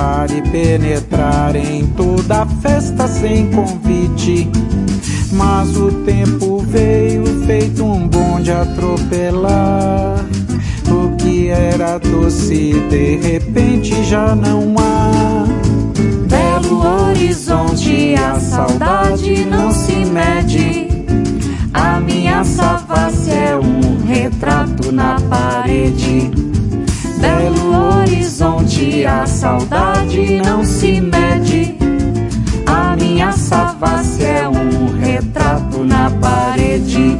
flertar e penetrar em toda festa sem convite. Mas o tempo veio feito um bonde atropelar. O que era doce de repente já não há. Belo horizonte, a saudade não se mede. A minha savassi é um retrato na parede. Belo horizonte, a saudade não se mede. A minha savassi é um retrato na parede.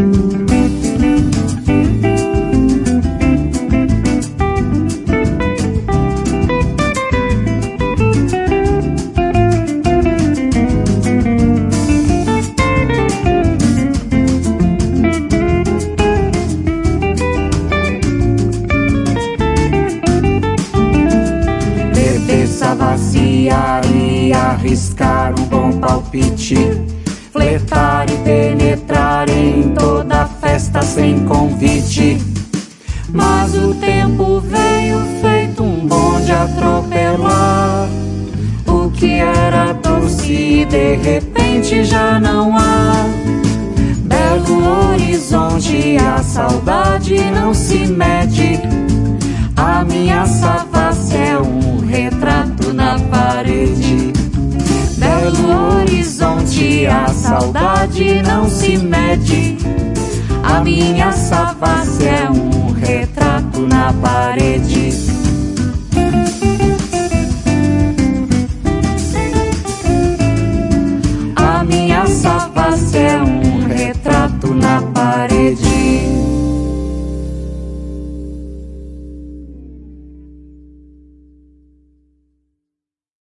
Savassear e arriscar um bom palpite, flertar e penetrar em toda festa sem convite. Mas o tempo veio feito um bonde atropelar. O que era doce e de repente já não há. Belo horizonte, a saudade não se mede. A minha savassi é um retrato na parede. Belo horizonte, a saudade não se mede. A minha savassi é um retrato na parede.